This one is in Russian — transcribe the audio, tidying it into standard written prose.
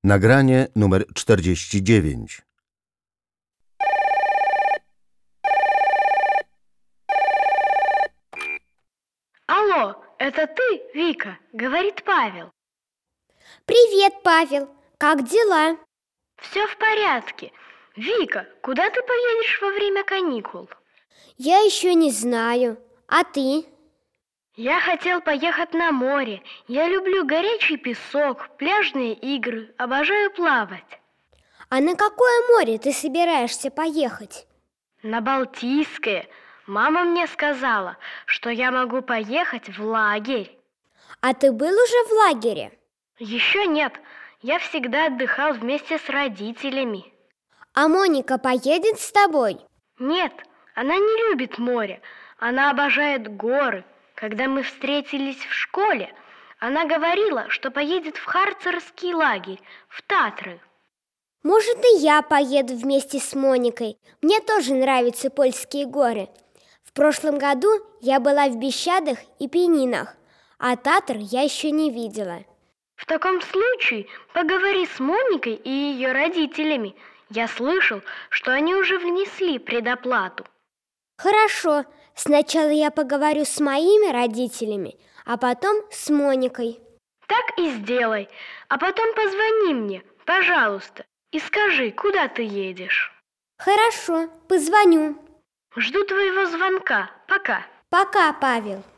Nagranie numer 49. Алло, это ты, Вика? Говорит Павел. Привет, Павел. Как дела? Все в порядке. Вика, куда ты поедешь во время каникул? Я еще не знаю. А ты? Я хотел поехать на море. Я люблю горячий песок, пляжные игры, обожаю плавать. А на какое море ты собираешься поехать? На Балтийское. Мама мне сказала, что я могу поехать в лагерь. А ты был уже в лагере? Еще нет. Я всегда отдыхал вместе с родителями. А Моника поедет с тобой? Нет, она не любит море. Она обожает горы. Когда мы встретились в школе, она говорила, что поедет в Харцерский лагерь, в Татры. Может, и я поеду вместе с Моникой. Мне тоже нравятся польские горы. В прошлом году я была в Бещадах и Пенинах, а Татр я еще не видела. В таком случае поговори с Моникой и ее родителями. Я слышал, что они уже внесли предоплату. Хорошо, сначала я поговорю с моими родителями, а потом с Моникой. Так и сделай, а потом позвони мне, пожалуйста, и скажи, куда ты едешь. Хорошо, позвоню. Жду твоего звонка. Пока. Пока, Павел.